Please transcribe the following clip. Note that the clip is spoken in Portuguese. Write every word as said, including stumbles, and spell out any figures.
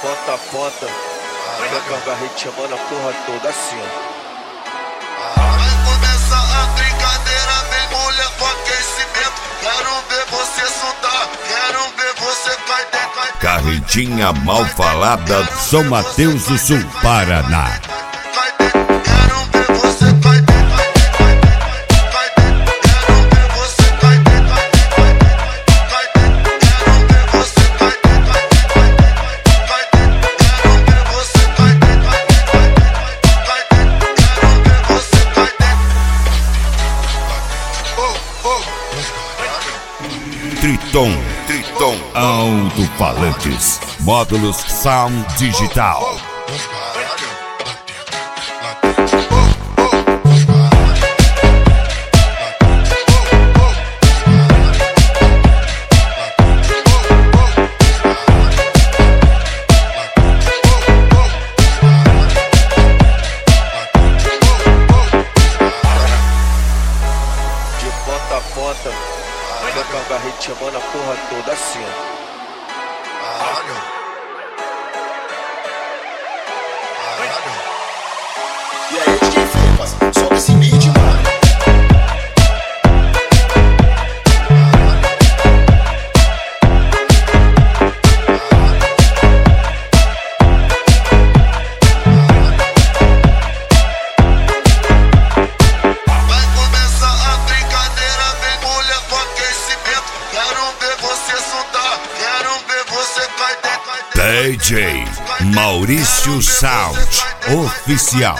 ponta a ponta, vai com a gente chamando a porra toda assim, ó. Vai começar a brincadeira, vem mulher com aquecimento. Quero ver você soltar, quero ver você cair dentro. Carretinha mal falada, São Mateus do Sul, Paraná. Triton, Triton Alto-Falantes, módulos Sound Digital. De ponta a ponta, vai com a gente chamando a porra toda assim, ó. E aí, D J Fefas, sobe esse beat, mano. Vai começar a brincadeira, vem mulher com aquecimento. Quero ver você soltar, quero ver você cair dentro. D J Maurício Sound Oficial.